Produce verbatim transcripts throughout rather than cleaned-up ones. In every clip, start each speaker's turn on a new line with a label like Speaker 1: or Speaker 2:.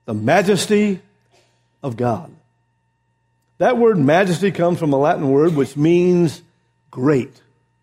Speaker 1: The majesty of God. That word majesty comes from a Latin word which means great.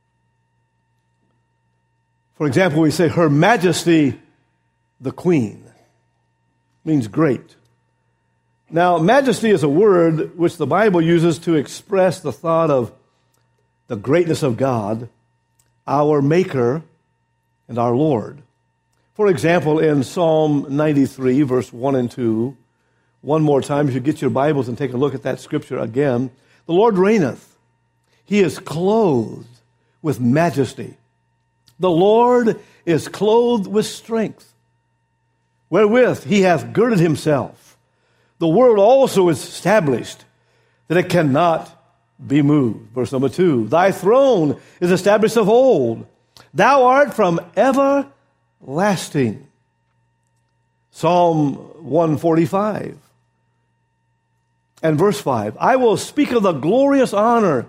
Speaker 1: For example, we say, Her Majesty the Queen. Means great. Now, majesty is a word which the Bible uses to express the thought of the greatness of God, our Maker and our Lord. For example, in Psalm ninety-three, verse one and two, one more time, if you get your Bibles and take a look at that scripture again, the Lord reigneth. He is clothed with majesty. The Lord is clothed with strength, wherewith he hath girded himself. The world also is established, that it cannot be moved. Verse number two, Thy throne is established of old. Thou art from everlasting. Psalm one forty-five and verse five, I will speak of the glorious honor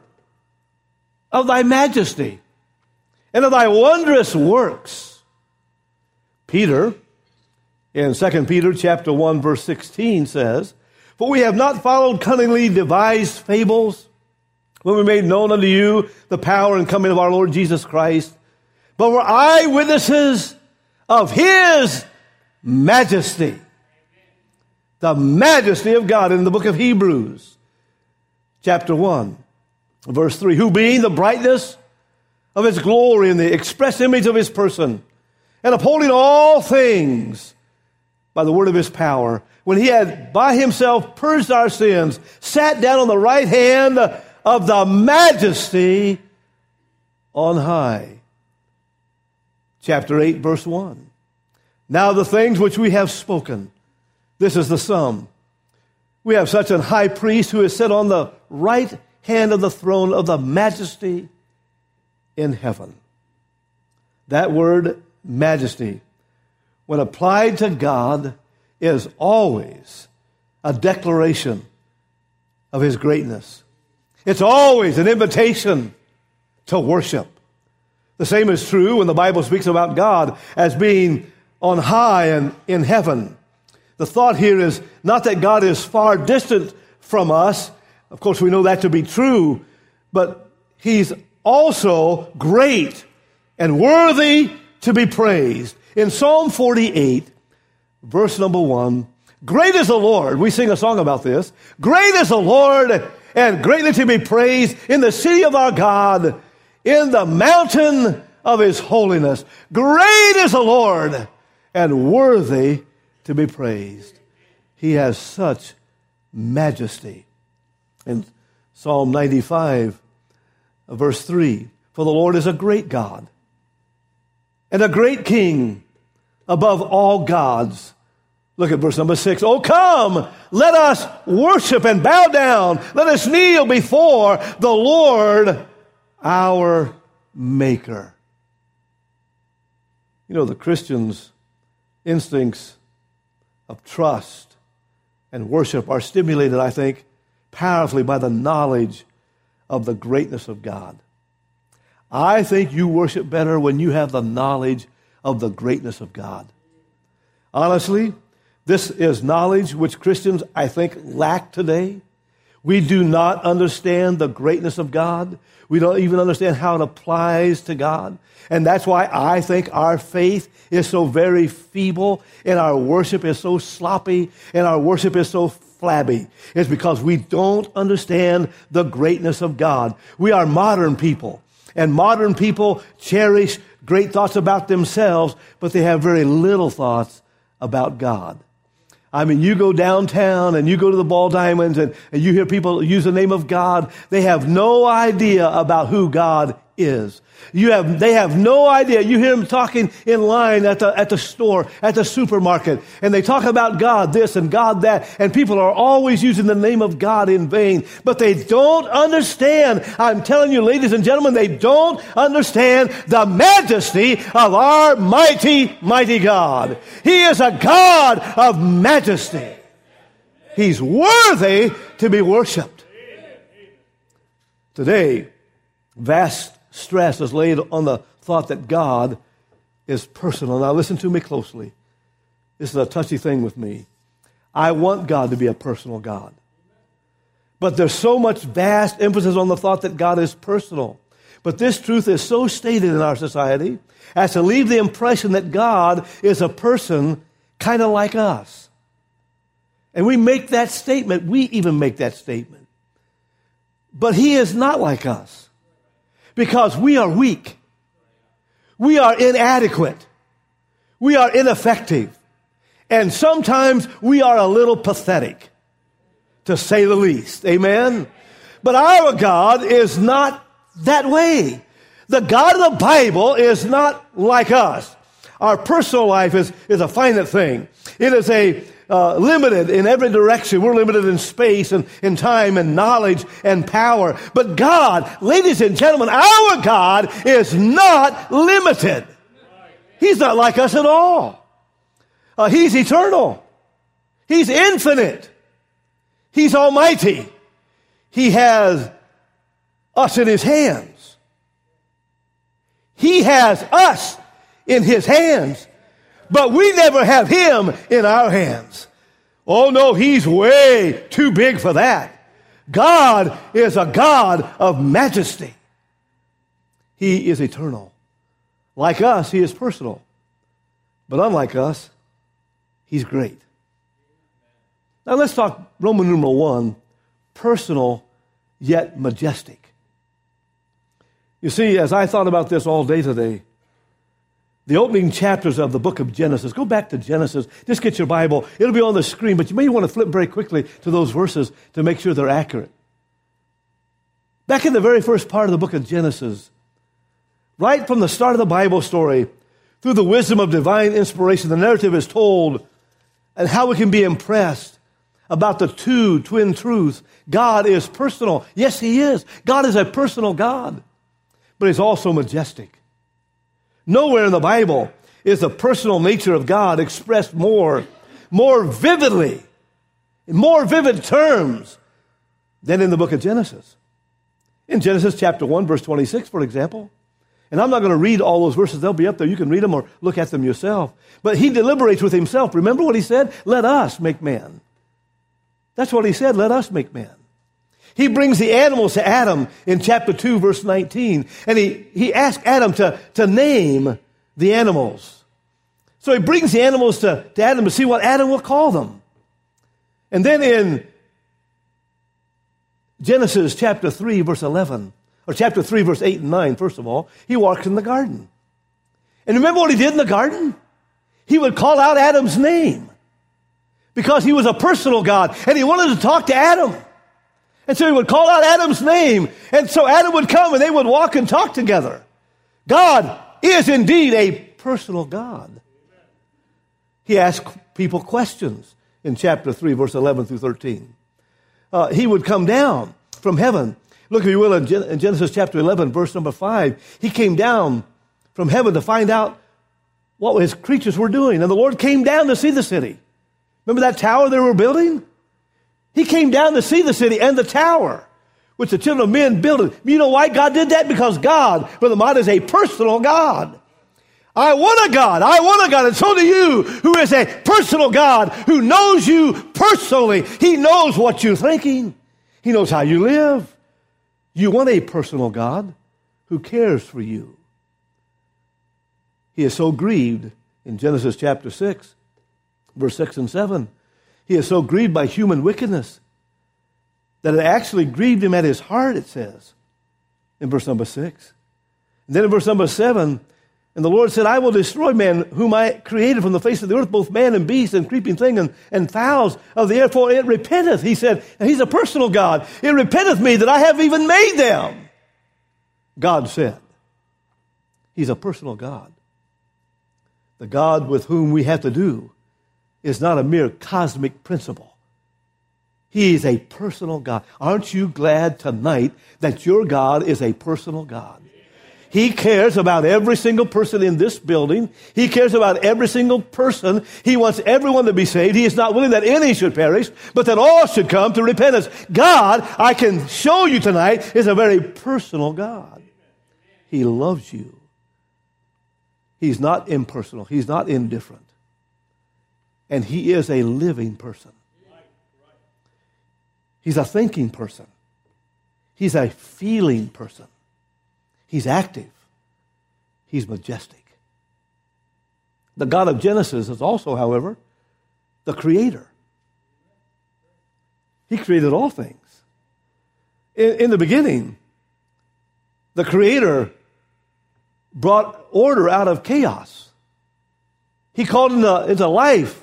Speaker 1: of thy majesty and of thy wondrous works. Peter, in Second Peter chapter one, verse sixteen says, For we have not followed cunningly devised fables, when we made known unto you the power and coming of our Lord Jesus Christ, but were eyewitnesses of his majesty. The majesty of God in the book of Hebrews, chapter one, verse three, who being the brightness of his glory and the express image of his person, and upholding all things by the word of his power, when he had by himself purged our sins, sat down on the right hand of the majesty on high. Chapter eight, verse one. Now the things which we have spoken, this is the sum. We have such an high priest who is set on the right hand of the throne of the majesty in heaven. That word, majesty, when applied to God, is always a declaration of his greatness. It's always an invitation to worship. The same is true when the Bible speaks about God as being on high and in heaven. The thought here is not that God is far distant from us. Of course, we know that to be true, but he's also great and worthy to be praised. In Psalm forty-eight, verse number one, great is the Lord. We sing a song about this. Great is the Lord and greatly to be praised in the city of our God, in the mountain of his holiness. Great is the Lord and worthy to be praised. He has such majesty. In Psalm ninety-five, verse three, for the Lord is a great God and a great King above all gods. Look at verse number six. Oh, come, let us worship and bow down. Let us kneel before the Lord, our Maker. You know, the Christian's instincts of trust and worship are stimulated, I think, powerfully by the knowledge of the greatness of God. I think you worship better when you have the knowledge of the greatness of God. Honestly, this is knowledge which Christians, I think, lack today. We do not understand the greatness of God. We don't even understand how it applies to God. And that's why I think our faith is so very feeble and our worship is so sloppy and our worship is so flabby. It's because we don't understand the greatness of God. We are modern people, and modern people cherish great thoughts about themselves, but they have very little thoughts about God. I mean, you go downtown and you go to the Ball Diamonds and, and you hear people use the name of God. They have no idea about who God is. You have, they have no idea. You hear them talking in line at the, at the store, at the supermarket, and they talk about God this and God that, and people are always using the name of God in vain, but they don't understand. I'm telling you, ladies and gentlemen, they don't understand the majesty of our mighty, mighty God. He is a God of majesty. He's worthy to be worshiped. Today, vast stress is laid on the thought that God is personal. Now listen to me closely. This is a touchy thing with me. I want God to be a personal God. But there's so much vast emphasis on the thought that God is personal. But this truth is so stated in our society as to leave the impression that God is a person kind of like us. And we make that statement, we even make that statement. But he is not like us because we are weak. We are inadequate. We are ineffective. And sometimes we are a little pathetic, to say the least. Amen? But our God is not that way. The God of the Bible is not like us. Our personal life is, is a finite thing. It is a uh, limited in every direction. We're limited in space and in time and knowledge and power. But God, ladies and gentlemen, our God is not limited. He's not like us at all. Uh, he's eternal. He's infinite. He's almighty. He has us in his hands. He has us in his hands, but we never have him in our hands. Oh no, he's way too big for that. God is a God of majesty. He is eternal. Like us, he is personal. But unlike us, he's great. Now let's talk Roman numeral one, personal yet majestic. You see, as I thought about this all day today, the opening chapters of the book of Genesis, go back to Genesis, just get your Bible, it'll be on the screen, but you may want to flip very quickly to those verses to make sure they're accurate. Back in the very first part of the book of Genesis, right from the start of the Bible story, through the wisdom of divine inspiration, the narrative is told and how we can be impressed about the two twin truths. God is personal. Yes, he is. God is a personal God, but he's also majestic. Nowhere in the Bible is the personal nature of God expressed more, more vividly, in more vivid terms than in the book of Genesis. In Genesis chapter one, verse twenty-six, for example, and I'm not going to read all those verses. They'll be up there. You can read them or look at them yourself. But he deliberates with himself. Remember what he said? Let us make man. That's what he said. Let us make man. He brings the animals to Adam in chapter two, verse nineteen. And he, he asks Adam to, to name the animals. So he brings the animals to, to Adam to see what Adam will call them. And then in Genesis chapter three, verse eleven, or chapter three, verse eight and nine, first of all, he walks in the garden. And remember what he did in the garden? He would call out Adam's name because he was a personal God and he wanted to talk to Adam. And so he would call out Adam's name. And so Adam would come and they would walk and talk together. God is indeed a personal God. He asked people questions in chapter three, verse eleven through thirteen. Uh, he would come down from heaven. Look, if you will, in Genesis chapter eleven, verse number five. He came down from heaven to find out what his creatures were doing. And the Lord came down to see the city. Remember that tower they were building? He came down to see the city and the tower, which the children of men built. You know why God did that? Because God, Brother Mott, is a personal God. I want a God. I want a God. And so do you, who is a personal God, who knows you personally. He knows what you're thinking. He knows how you live. You want a personal God who cares for you. He is so grieved in Genesis chapter six, verse six and seven. He is so grieved by human wickedness that it actually grieved him at his heart, it says, in verse number six. And then in verse number seven, and the Lord said, I will destroy man whom I created from the face of the earth, both man and beast and creeping thing and, and fowls of the air, for it repenteth. He said, and he's a personal God. It repenteth me that I have even made them. God said, he's a personal God. The God with whom we have to do is not a mere cosmic principle. He is a personal God. Aren't you glad tonight that your God is a personal God? He cares about every single person in this building. He cares about every single person. He wants everyone to be saved. He is not willing that any should perish, but that all should come to repentance. God, I can show you tonight, is a very personal God. He loves you. He's not impersonal. He's not indifferent. And he is a living person. He's a thinking person. He's a feeling person. He's active. He's majestic. The God of Genesis is also, however, the creator. He created all things. In, in the beginning, the creator brought order out of chaos. He called into, into life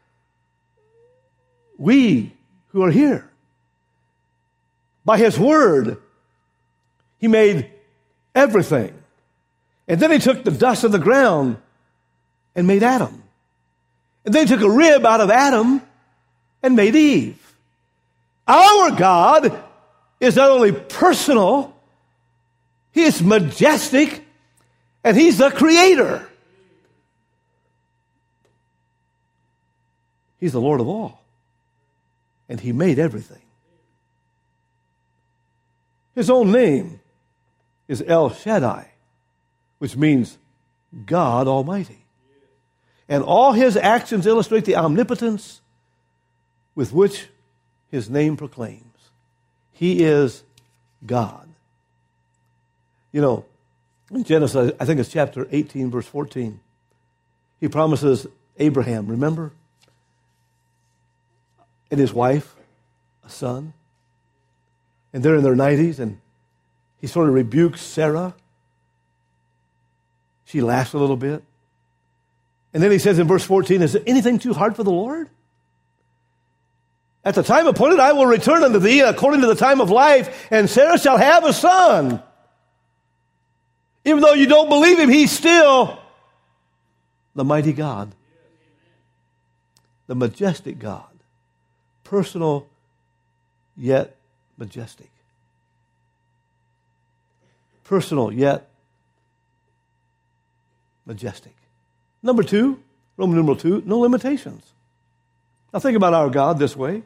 Speaker 1: we who are here. By his word, he made everything. And then he took the dust of the ground and made Adam. And then he took a rib out of Adam and made Eve. Our God is not only personal, he is majestic, and he's the creator. He's the Lord of all. And he made everything. His own name is El Shaddai, which means God Almighty. And all his actions illustrate the omnipotence with which his name proclaims. He is God. You know, in Genesis, I think it's chapter eighteen, verse fourteen, he promises Abraham, remember? And his wife, a son. And they're in their nineties, and he sort of rebukes Sarah. She laughs a little bit. And then he says in verse fourteen, is there anything too hard for the Lord? At the time appointed, I will return unto thee according to the time of life, and Sarah shall have a son. Even though you don't believe him, he's still the mighty God, the majestic God, personal yet majestic. Personal yet majestic. Number two, Roman numeral two, no limitations. Now think about our God this way.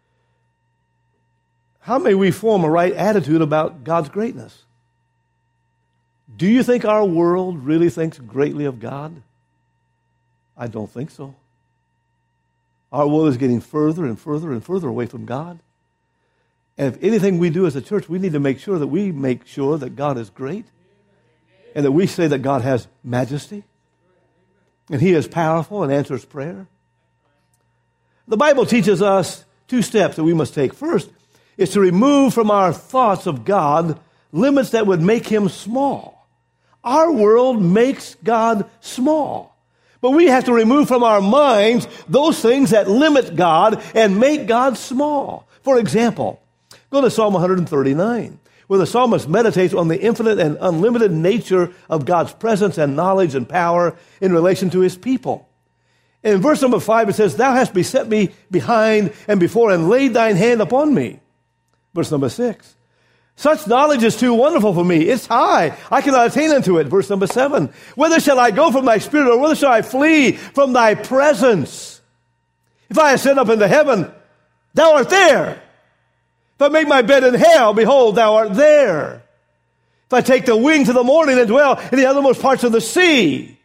Speaker 1: How may we form a right attitude about God's greatness? Do you think our world really thinks greatly of God? I don't think so. Our world is getting further and further and further away from God. And if anything we do as a church, we need to make sure that we make sure that God is great and that we say that God has majesty and he is powerful and answers prayer. The Bible teaches us two steps that we must take. First is to remove from our thoughts of God limits that would make him small. Our world makes God small. But we have to remove from our minds those things that limit God and make God small. For example, go to Psalm one thirty-nine, where the psalmist meditates on the infinite and unlimited nature of God's presence and knowledge and power in relation to his people. In verse number five, it says, thou hast beset me behind and before and laid thine hand upon me. Verse number six, such knowledge is too wonderful for me. It's high. I cannot attain unto it. Verse number seven, whither shall I go from thy spirit, or whither shall I flee from thy presence? If I ascend up into heaven, thou art there. If I make my bed in hell, behold, thou art there. If I take the wings of the morning and dwell in the uttermost parts of the sea,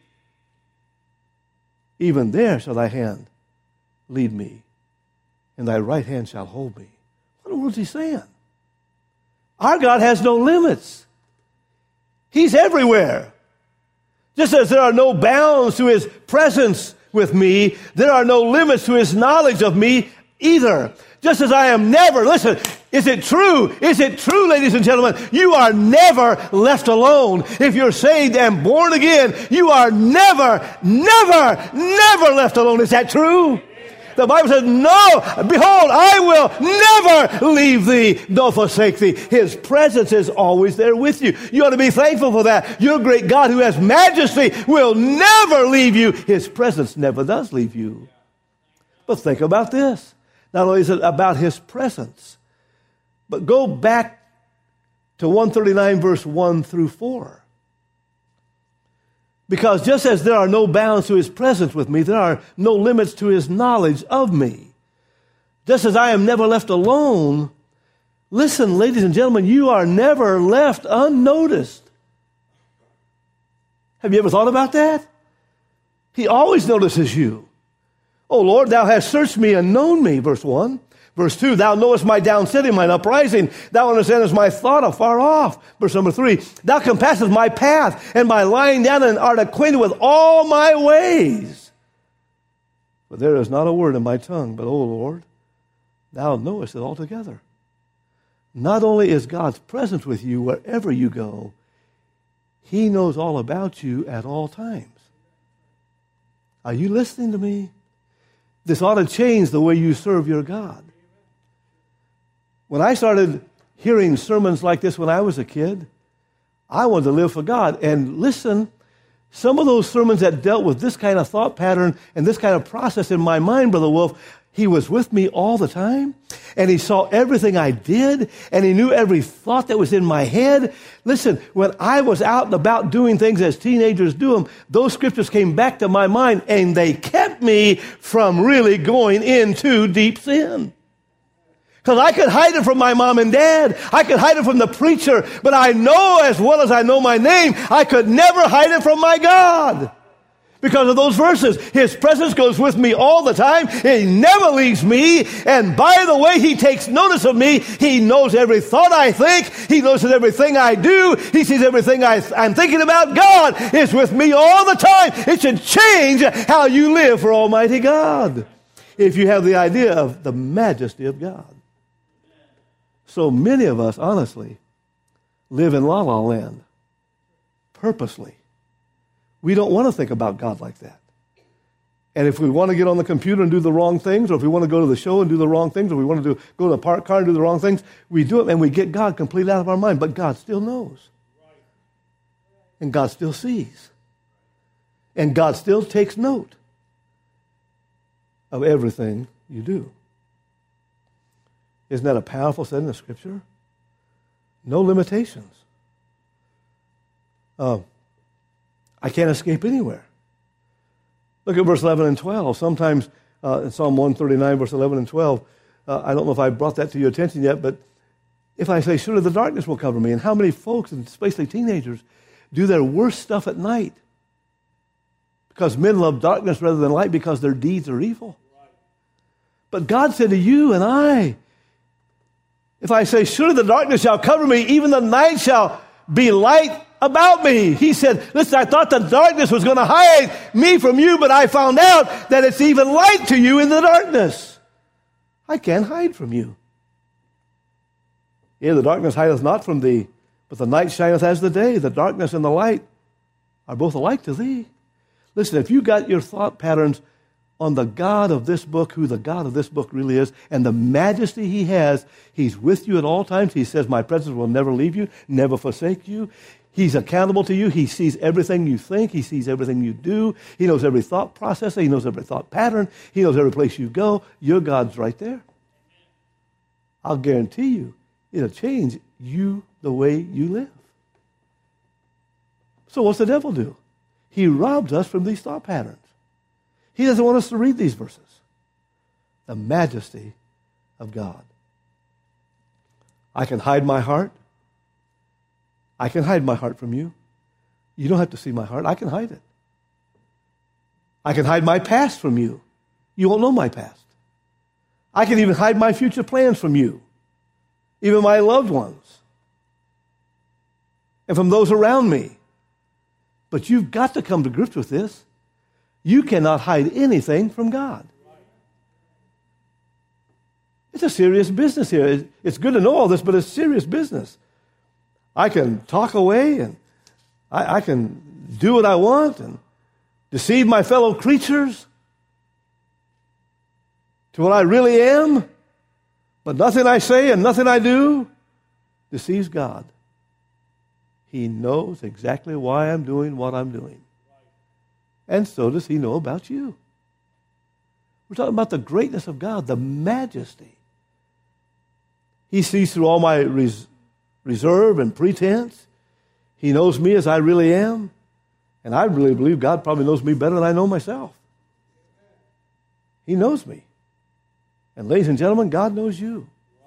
Speaker 1: even there shall thy hand lead me, and thy right hand shall hold me. What in the world is he saying? Our God has no limits. He's everywhere. Just as there are no bounds to his presence with me, there are no limits to his knowledge of me either. Just as I am never, listen, is it true? Is it true, ladies and gentlemen? You are never left alone. If you're saved and born again, you are never, never, never left alone. Is that true? The Bible says, no, behold, I will never leave thee nor forsake thee. His presence is always there with you. You ought to be thankful for that. Your great God who has majesty will never leave you. His presence never does leave you. But think about this. Not only is it about his presence, but go back to one thirty-nine, verse one through four. Because just as there are no bounds to his presence with me, there are no limits to his knowledge of me. Just as I am never left alone, listen, ladies and gentlemen, you are never left unnoticed. Have you ever thought about that? He always notices you. Oh, Lord, thou hast searched me and known me, verse one. Verse two, thou knowest my down sitting, mine uprising. Thou understandest my thought afar off. Verse number three, thou compassest my path and my lying down and art acquainted with all my ways. But there is not a word in my tongue, but, O Lord, thou knowest it altogether. Not only is God's presence with you wherever you go, he knows all about you at all times. Are you listening to me? This ought to change the way you serve your God. When I started hearing sermons like this when I was a kid, I wanted to live for God. And listen, some of those sermons that dealt with this kind of thought pattern and this kind of process in my mind, Brother Wolf, he was with me all the time, and he saw everything I did, and he knew every thought that was in my head. Listen, when I was out and about doing things as teenagers do them, those scriptures came back to my mind, and they kept me from really going into deep sin. Because I could hide it from my mom and dad. I could hide it from the preacher, but I know as well as I know my name, I could never hide it from my God. Because of those verses, his presence goes with me all the time. He never leaves me. And by the way, he takes notice of me. He knows every thought I think. He knows everything I do. He sees everything I, I'm thinking about. God is with me all the time. It should change how you live for Almighty God, if you have the idea of the majesty of God. So many of us, honestly, live in la la land purposely. We don't want to think about God like that. And if we want to get on the computer and do the wrong things, or if we want to go to the show and do the wrong things, or we want to do, go to the park car and do the wrong things, we do it and we get God completely out of our mind. But God still knows. And God still sees. And God still takes note of everything you do. Isn't that a powerful setting of Scripture? No limitations. Um, I can't escape anywhere. Look at verse eleven and twelve. Sometimes uh, in Psalm one thirty-nine, verse eleven and twelve, uh, I don't know if I brought that to your attention yet, but if I say, surely the darkness will cover me, and how many folks, and especially teenagers, do their worst stuff at night? Because men love darkness rather than light because their deeds are evil. But God said to you and I, if I say, surely the darkness shall cover me, even the night shall be light about me. He said, listen, I thought the darkness was going to hide me from you, but I found out that it's even light to you in the darkness. I can't hide from you. Yea, the darkness hideth not from thee, but the night shineth as the day. The darkness and the light are both alike to thee. Listen, if you got your thought patterns on the God of this book, who the God of this book really is, and the majesty he has, he's with you at all times. He says, my presence will never leave you, never forsake you. He's accountable to you. He sees everything you think. He sees everything you do. He knows every thought process. He knows every thought pattern. He knows every place you go. Your God's right there. I'll guarantee you, it'll change you the way you live. So what's the devil do? He robs us from these thought patterns. He doesn't want us to read these verses. The majesty of God. I can hide my heart. I can hide my heart from you. You don't have to see my heart. I can hide it. I can hide my past from you. You won't know my past. I can even hide my future plans from you, even my loved ones, and from those around me. But you've got to come to grips with this. You cannot hide anything from God. It's a serious business here. It's good to know all this, but it's serious business. I can talk away and I, I can do what I want and deceive my fellow creatures to what I really am, but nothing I say and nothing I do deceives God. He knows exactly why I'm doing what I'm doing. And so does he know about you. We're talking about the greatness of God, the majesty. He sees through all my res- reserve and pretense. He knows me as I really am. And I really believe God probably knows me better than I know myself. He knows me. And ladies and gentlemen, God knows you.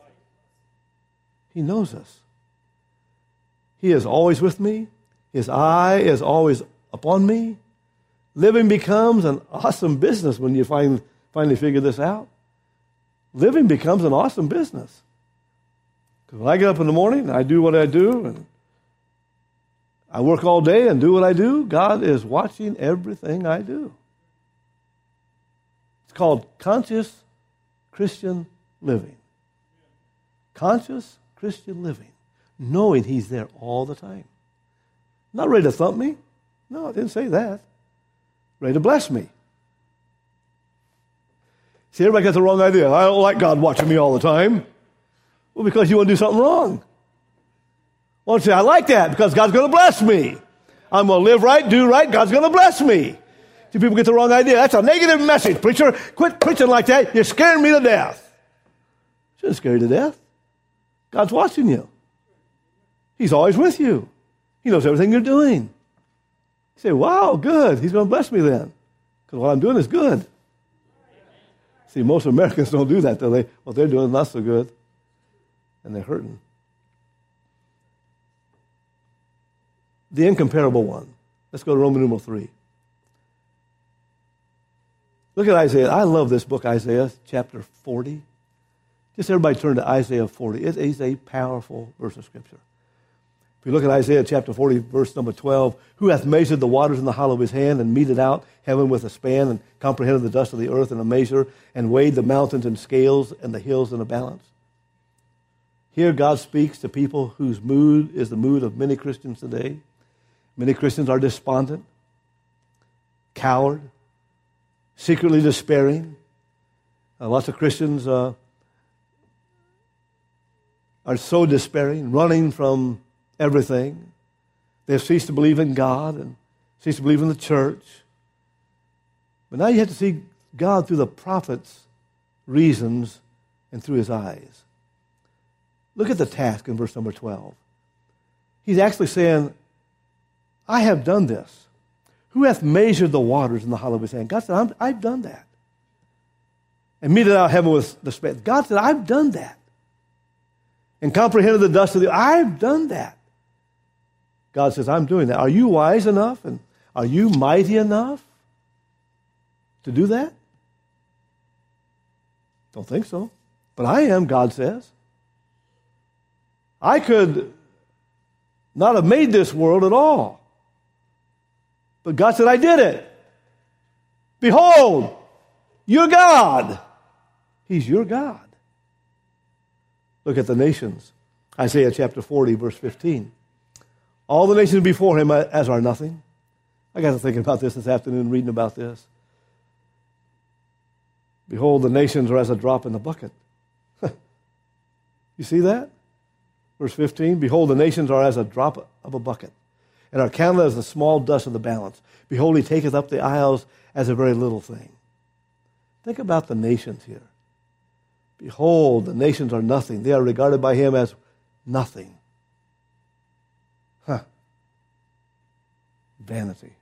Speaker 1: He knows us. He is always with me. His eye is always upon me. Living becomes an awesome business when you find, finally figure this out. living becomes an awesome business. Because when I get up in the morning and I do what I do, and I work all day and do what I do, God is watching everything I do. It's called conscious Christian living. Conscious Christian living. Knowing He's there all the time. Not ready to thump me. No, I didn't say that. Ready to bless me. See, everybody gets the wrong idea. I don't like God watching me all the time. Well, because you want to do something wrong. Well, say, I like that because God's going to bless me. I'm going to live right, do right, God's going to bless me. See, people get the wrong idea. That's a negative message. Preacher, quit preaching like that. You're scaring me to death. Shouldn't scare you to death. God's watching you. He's always with you. He knows everything you're doing. You say, wow, good. He's going to bless me then. Because what I'm doing is good. See, most Americans don't do that, though. They, what they're doing is not so good. And they're hurting. The incomparable one. Let's go to Roman numeral three. Look at Isaiah. I love this book, Isaiah, chapter forty. Just everybody turn to Isaiah forty. It is a powerful verse of Scripture. If you look at Isaiah chapter forty, verse number twelve, who hath measured the waters in the hollow of his hand, and meted out heaven with a span, and comprehended the dust of the earth in a measure, and weighed the mountains in scales, and the hills in a balance? Here God speaks to people whose mood is the mood of many Christians today. Many Christians are despondent, coward, secretly despairing. Uh, lots of Christians uh, are so despairing, running from everything. They have ceased to believe in God and ceased to believe in the church. But now you have to see God through the prophet's reasons and through his eyes. Look at the task in verse number twelve. He's actually saying, I have done this. Who hath measured the waters in the hollow of his hand? God said, I'm, I've done that. And meted out heaven with the span. God said, I've done that. And comprehended the dust of the earth. I've done that. God says, I'm doing that. Are you wise enough? And are you mighty enough to do that? Don't think so. But I am, God says. I could not have made this world at all. But God said, I did it. Behold, you're God. He's your God. Look at the nations. Isaiah chapter forty, verse fifteen. All the nations before him as are nothing. I got to thinking about this this afternoon, reading about this. Behold, the nations are as a drop in the bucket. You see that? Verse fifteen, behold, the nations are as a drop of a bucket, and are counted as the small dust of the balance. Behold, he taketh up the isles as a very little thing. Think about the nations here. Behold, the nations are nothing. They are regarded by him as nothing. Huh. Vanity.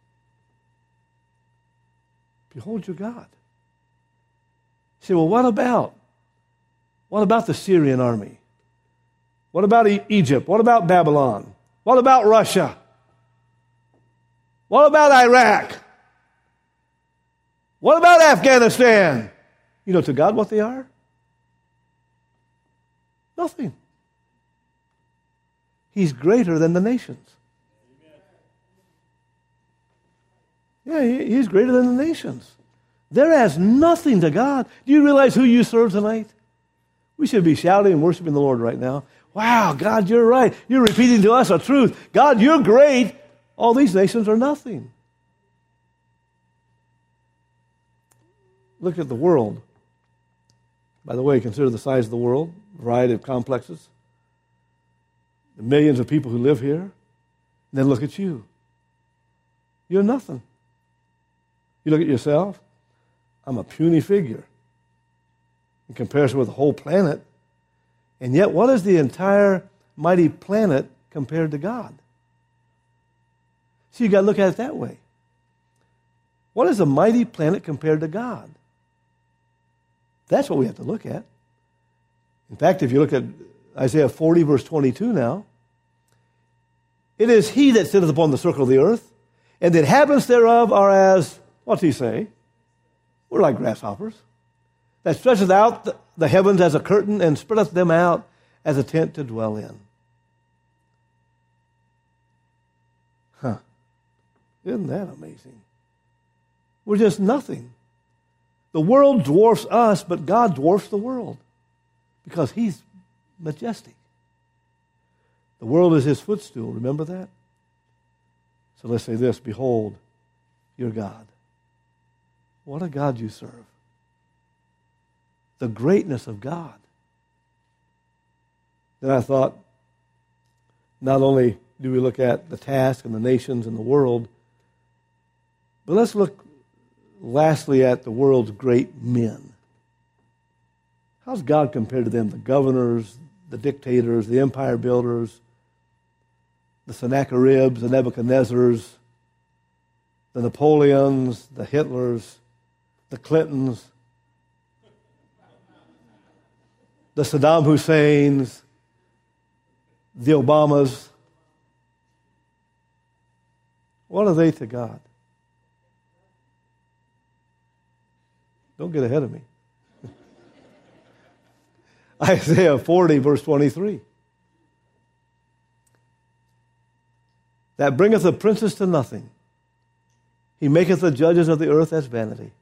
Speaker 1: Behold your God. You say, well, what about? What about the Syrian army? What about e- Egypt? What about Babylon? What about Russia? What about Iraq? What about Afghanistan? You know to God what they are? Nothing. He's greater than the nations. Yeah, he, he's greater than the nations. They're as nothing to God. Do you realize who you serve tonight? We should be shouting and worshiping the Lord right now. Wow, God, you're right. You're repeating to us a truth. God, you're great. All these nations are nothing. Look at the world. By the way, consider the size of the world, variety of complexes, the millions of people who live here. And then look at you. You're nothing. You look at yourself. I'm a puny figure in comparison with the whole planet. And yet, what is the entire mighty planet compared to God? So you got to look at it that way. What is a mighty planet compared to God? That's what we have to look at. In fact, if you look at Isaiah forty, verse twenty-two now, it is he that sitteth upon the circle of the earth, and the inhabitants thereof are as, what's he say? We're like grasshoppers. That stretcheth out the, the heavens as a curtain and spreadeth them out as a tent to dwell in. Huh. Isn't that amazing? We're just nothing. The world dwarfs us, but God dwarfs the world because He's majestic. The world is His footstool. Remember that? So let's say this, behold, your God. What a God you serve. The greatness of God. Then I thought, not only do we look at the task and the nations and the world, but let's look lastly at the world's great men. How's God compared to them? The governors, the dictators, the empire builders, the Sennacheribs, the Nebuchadnezzars, the Napoleons, the Hitlers, the Clintons, the Saddam Husseins, the Obamas. What are they to God? Don't get ahead of me. Isaiah forty, verse twenty-three. That bringeth the princes to nothing. He maketh the judges of the earth as vanity.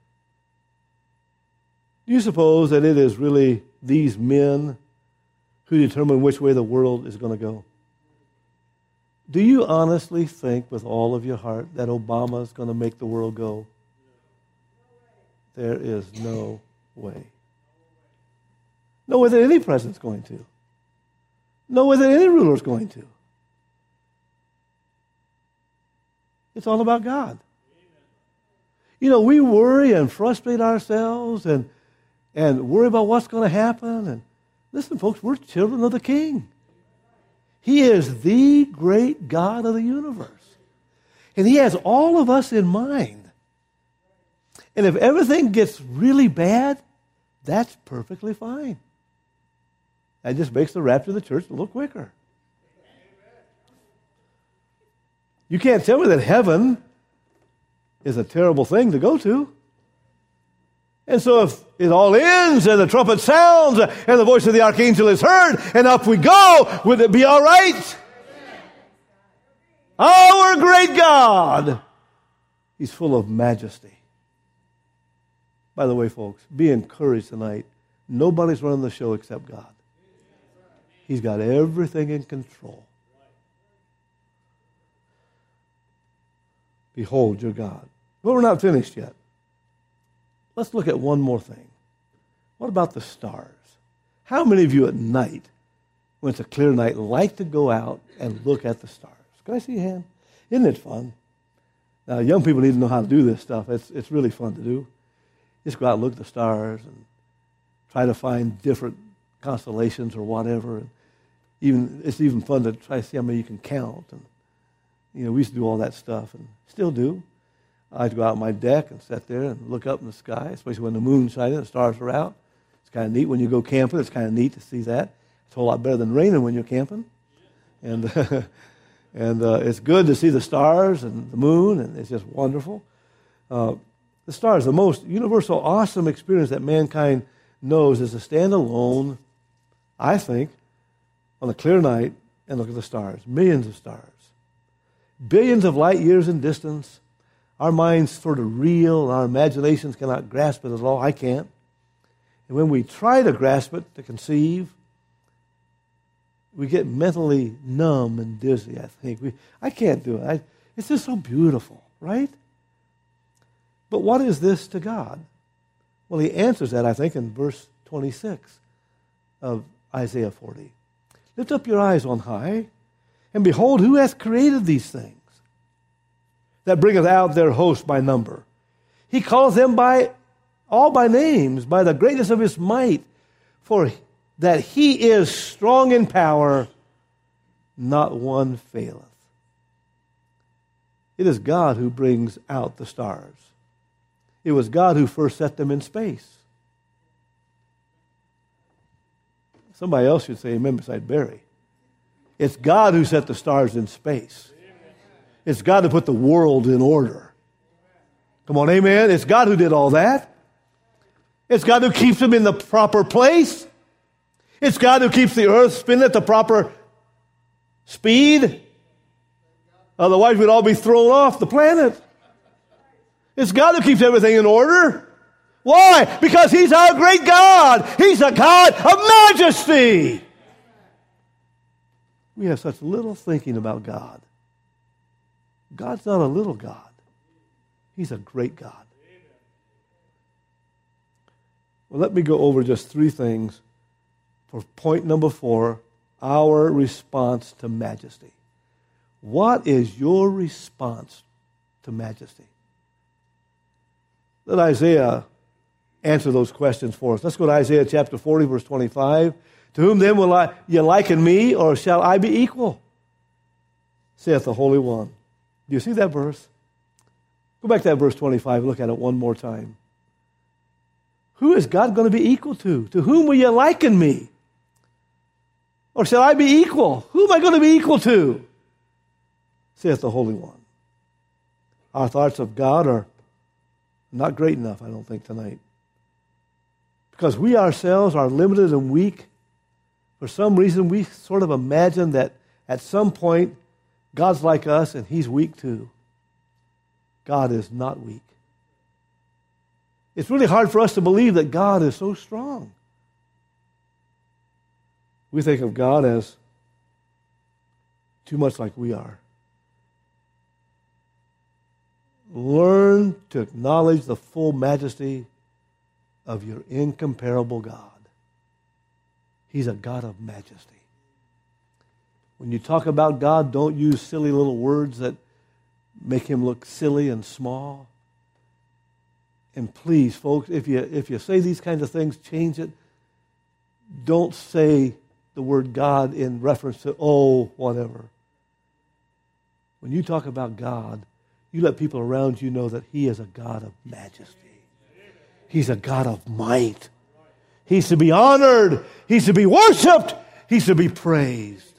Speaker 1: Do you suppose that it is really these men who determine which way the world is going to go? Do you honestly think with all of your heart that Obama is going to make the world go? There is no way. No way that any president's going to. No way that any ruler's going to. It's all about God. You know, we worry and frustrate ourselves and, and worry about what's going to happen. And listen, folks, we're children of the King. He is the great God of the universe. And He has all of us in mind. And if everything gets really bad, that's perfectly fine. That just makes the rapture of the church a little quicker. You can't tell me that heaven is a terrible thing to go to. And so if it all ends and the trumpet sounds and the voice of the archangel is heard and up we go, would it be all right? Our great God, He's full of majesty. By the way, folks, be encouraged tonight. Nobody's running the show except God. He's got everything in control. Behold your God. But we're not finished yet. Let's look at one more thing. What about the stars? How many of you at night, when it's a clear night, like to go out and look at the stars? Can I see your hand? Isn't it fun? Now, young people need to know how to do this stuff. It's, it's really fun to do. Just go out and look at the stars and try to find different constellations or whatever. And even it's even fun to try to see how many you can count. And you know, we used to do all that stuff and still do. I like to go out on my deck and sit there and look up in the sky, especially when the moon's shining and the stars are out. It's kind of neat when you go camping. It's kind of neat to see that. It's a whole lot better than raining when you're camping. And and uh, it's good to see the stars and the moon, and it's just wonderful. Uh, the stars, the most universal, awesome experience that mankind knows is to stand alone, I think, on a clear night and look at the stars. Millions of stars. Billions of light years in distance. Our minds sort of reel, and our imaginations cannot grasp it at all. I can't. And when we try to grasp it, to conceive, we get mentally numb and dizzy, I think. We, I can't do it. I, it's just so beautiful, right? But what is this to God? Well, He answers that, I think, in verse twenty-six of Isaiah forty. Lift up your eyes on high, and behold, who hath created these things, that bringeth out their host by number? He calleth them by all by names, by the greatness of His might, for that He is strong in power, not one faileth. It is God who brings out the stars. It was God who first set them in space. Somebody else should say amen beside Barry. It's God who set the stars in space. It's God who put the world in order. Come on, amen? It's God who did all that. It's God who keeps them in the proper place. It's God who keeps the earth spinning at the proper speed. Otherwise, we'd all be thrown off the planet. It's God who keeps everything in order. Why? Because He's our great God. He's a God of majesty. We have such little thinking about God. God's not a little God. He's a great God. Well, let me go over just three things for point number four, our response to majesty. What is your response to majesty? Let Isaiah answer those questions for us. Let's go to Isaiah chapter forty, verse twenty-five. To whom then will I, ye liken me, or shall I be equal? Saith the Holy One. Do you see that verse? Go back to that verse twenty-five and look at it one more time. Who is God going to be equal to? To whom will you liken me? Or shall I be equal? Who am I going to be equal to? Saith the Holy One. Our thoughts of God are not great enough, I don't think, tonight. Because we ourselves are limited and weak. For some reason, we sort of imagine that at some point, God's like us and He's weak too. God is not weak. It's really hard for us to believe that God is so strong. We think of God as too much like we are. Learn to acknowledge the full majesty of your incomparable God. He's a God of majesty. When you talk about God, don't use silly little words that make Him look silly and small. And please, folks, if you if you say these kinds of things, change it. Don't say the word God in reference to, oh, whatever. When you talk about God, you let people around you know that He is a God of majesty. He's a God of might. He's to be honored. He's to be worshiped. He's to be praised.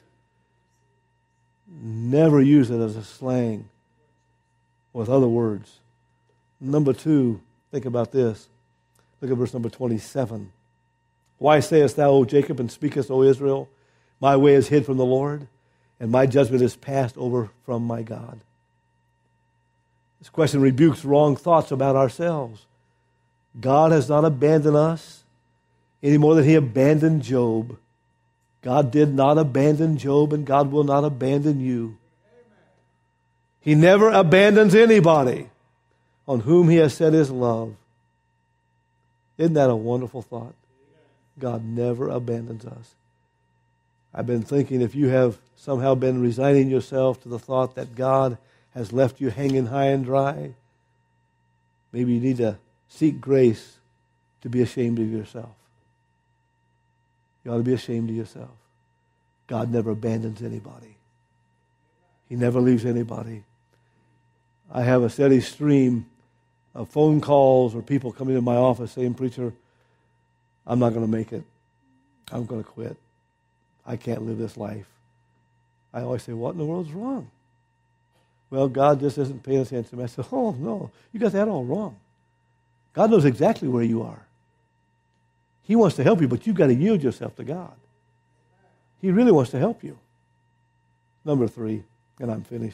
Speaker 1: Never use it as a slang with other words. Number two, think about this. Look at verse number twenty-seven. Why sayest thou, O Jacob, and speakest, O Israel, my way is hid from the Lord, and my judgment is passed over from my God? This question rebukes wrong thoughts about ourselves. God has not abandoned us any more than He abandoned Job. God did not abandon Job, and God will not abandon you. He never abandons anybody on whom He has set His love. Isn't that a wonderful thought? God never abandons us. I've been thinking, if you have somehow been resigning yourself to the thought that God has left you hanging high and dry, maybe you need to seek grace to be ashamed of yourself. You ought to be ashamed of yourself. God never abandons anybody. He never leaves anybody. I have a steady stream of phone calls or people coming to my office saying, preacher, I'm not going to make it. I'm going to quit. I can't live this life. I always say, what in the world's wrong? Well, God just isn't paying attention to me. I said, oh, no, you got that all wrong. God knows exactly where you are. He wants to help you, but you've got to yield yourself to God. He really wants to help you. Number three, and I'm finished.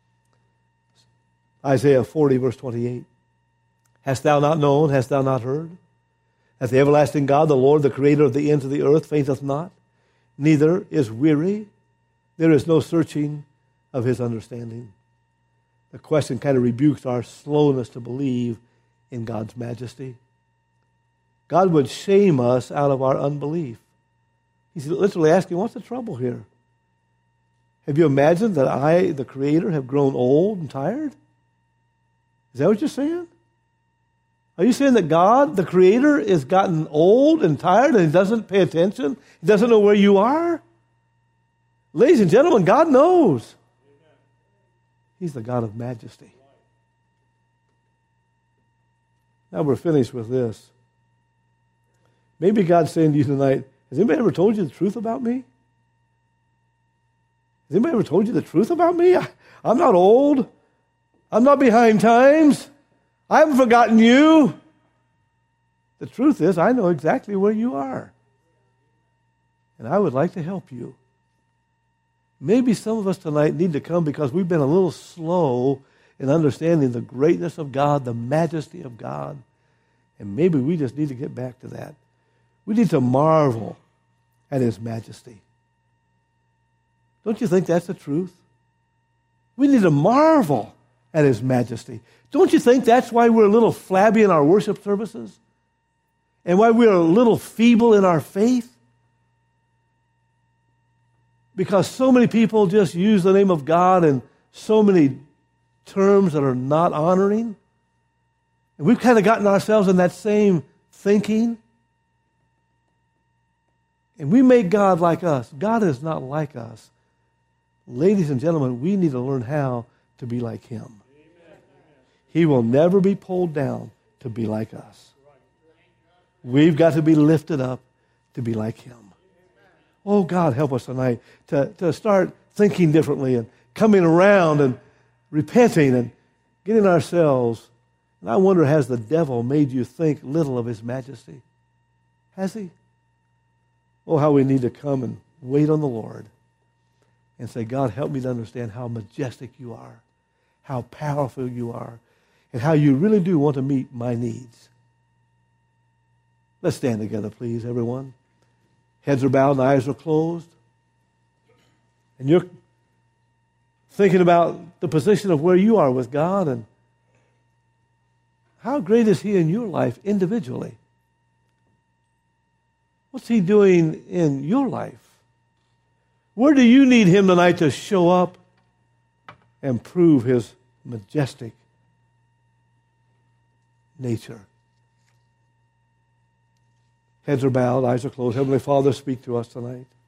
Speaker 1: Isaiah forty, verse twenty-eight. Hast thou not known, hast thou not heard, that the everlasting God, the Lord, the creator of the ends of the earth, fainteth not, neither is weary. There is no searching of His understanding. The question kind of rebukes our slowness to believe in God's majesty. God would shame us out of our unbelief. He's literally asking, what's the trouble here? Have you imagined that I, the Creator, have grown old and tired? Is that what you're saying? Are you saying that God, the Creator, has gotten old and tired and He doesn't pay attention? He doesn't know where you are? Ladies and gentlemen, God knows. He's the God of majesty. Now we're finished with this. Maybe God's saying to you tonight, has anybody ever told you the truth about me? Has anybody ever told you the truth about me? I, I'm not old. I'm not behind times. I haven't forgotten you. The truth is, I know exactly where you are. And I would like to help you. Maybe some of us tonight need to come because we've been a little slow in understanding the greatness of God, the majesty of God. And maybe we just need to get back to that. We need to marvel at His majesty. Don't you think that's the truth? We need to marvel at His majesty. Don't you think that's why we're a little flabby in our worship services? And why we're a little feeble in our faith? Because so many people just use the name of God in so many terms that are not honoring. And we've kind of gotten ourselves in that same thinking. And we make God like us. God is not like us. Ladies and gentlemen, we need to learn how to be like Him. Amen. He will never be pulled down to be like us. We've got to be lifted up to be like Him. Oh, God, help us tonight to, to start thinking differently and coming around and repenting and getting ourselves. And I wonder, has the devil made you think little of His majesty? Has he? Oh, how we need to come and wait on the Lord and say, God, help me to understand how majestic you are, how powerful you are, and how you really do want to meet my needs. Let's stand together, please, everyone. Heads are bowed and eyes are closed. And you're thinking about the position of where you are with God and how great is He in your life individually? What's He doing in your life? Where do you need Him tonight to show up and prove His majestic nature? Heads are bowed, eyes are closed. Heavenly Father, speak to us tonight.